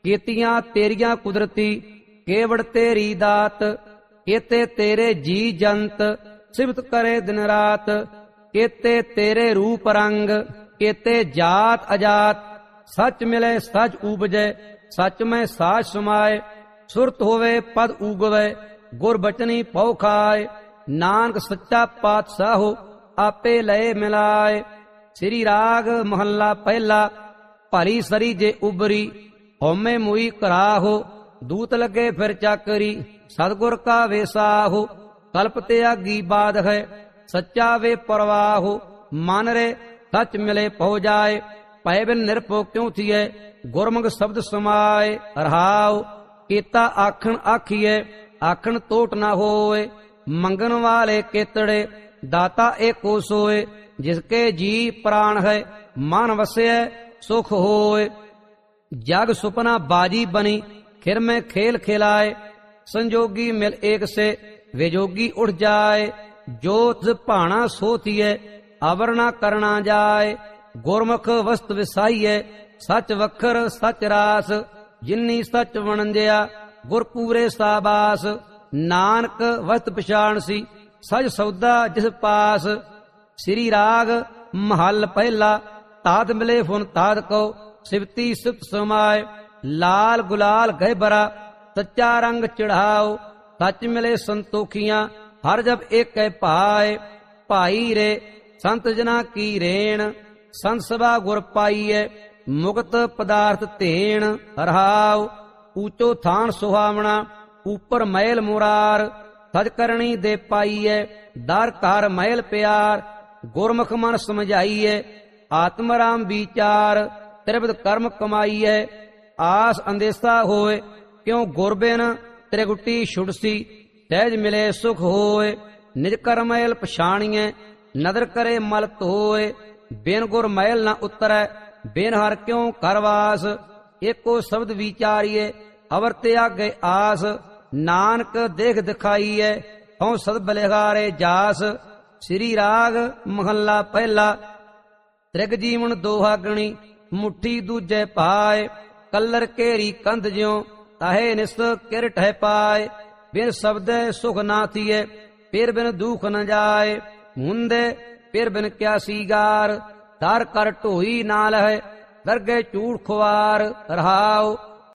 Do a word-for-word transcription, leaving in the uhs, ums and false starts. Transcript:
ਕੀਤੀਆਂ ਤੇਰੀਆਂ ਕੁਦਰਤੀ ਕੇਵੜ ਤੇਰੀ ਦਾਤ। ਕੇਤੇ ਤੇਰੇ ਜੀ ਜੰਤ ਸਿਫਤ ਕਰੇ ਦਿਨ ਰਾਤ। ਕੇਤੇ ਤੇਰੇ ਰੂਪ ਰੰਗ ਕੇਤੇ ਜਾਤ ਅਜਾਤ। ਸੱਚ ਮਿਲੇ ਸੱਚ ਊਪਜੈ ਸੱਚ ਮੈਂ ਸਾਚ ਸਮਾਏ। ਸੁਰਤ ਹੋਵੇ ਪਦ ਊਗਵੇ ਗੁਰ ਬਚਨੀ ਪਉ ਖਾਏ। ਨਾਨਕ ਸੱਚਾ ਪਾਤਸ਼ਾਹੋ ਆਪੇ ਲਏ ਮਿਲਾਏ। ਸ੍ਰੀ ਰਾਗ ਮਹੱਲਾ ਪਹਿਲਾ। ਭਲੀ ਸਰੀ ਜੇ ਉਬਰੀ ਹਉਮੈ ਮੁਈ ਕਰਾਹੋ। ਦੂਤ ਲੱਗੇ ਫਿਰ ਚਾਕਰੀ ਸਤਿਗੁਰ ਕਾ ਵੇਸਾਹੋ। ਕਲਪ ਤਿਆਗੀ ਬਾਦ ਹੈ ਸੱਚਾ ਵੇ ਪਰਵਾਹੋ। ਮਨ ਰੇ ਸੱਚ ਮਿਲੇ ਪਹੁ ਜਾਏ ਭੈ ਬਿਨ ਨਿਰਭਉ ਕਿਉ ਥੀਏ। ਗੁਰਮੁਖ ਸ਼ਬਦ ਸਮਾਏ ਰਹਾਉ। ਕੀਤਾ ਆਖਣ ਆਖੀਏ ਆਖਣ ਤੋਟ ਨਾ ਹੋਏ। ਮੰਗਣ ਵਾਲੇ ਕੇਤੜੇ ਦਾਤਾ ਏਕੋ ਸੋਏ। ਜਿਸਕੇ ਜੀ ਪ੍ਰਾਣ ਹੈ ਮਨ ਵਸਿਐ ਸੁਖ ਹੋਏ। ਜਗ ਸੁਪਨਾ ਬਾਜੀ ਬਨੀ खिर में खेल खिलाए। संजोगी मिल एक से विजोगी उठ जाए। जो तिस भाना सो थिए अवर ना करना जाए। गुरमुख वस्त विसाईए सच वखर सच रास। जिन्नी सच वणंजिया गुर पूरे साबास। नानक वस्त पछाण सी सच सौदा जिस पास। श्री राग महल पहला। ताद मिले फुन ताद को सिवती सिफ्त समाए। लाल गुलाल गए बरा सच्चा रंग चढ़ाओ। सच मिले संतोखियां हर जब एक कह पाए। भाई रे संत जना की रेण संत सभा गुर पाईए। मुक्त पदार्थ तेण रहाओ। ऊंचो थान सुहावना ऊपर महल मुरार। सच करनी दे पाईए दर कार महल प्यार। गुरमुख मन समझाईए आत्मराम विचार। त्रिविध कर्म कमाईए आस अंदेसा होए। क्यों गुरबिन त्रिगुटी छुड़सी सहज मिले सुख होए। निज कर मैल पछाणिए नदर करे मल धोए। बिन गुर मैल न उतरै बिन हर क्यों करवास। एको शब्द विचारिए अवर त्यागे आस। नानक देख दिखाईए हूँ सद बलिहारे जास। श्री राग महला पहला। त्रिग जीवन दोहागणी मुट्ठी दूजे पाए। कलर केरी कंध ज्यों ताहे निस किर ठह पाए। बिन शब्द सुख ना थिए फिर बिन दुख न जाए। हुंदे फिर बिन क्या सीगार। दर कर ढोई नाल है दरगे चूड़ खुआर रहाओ।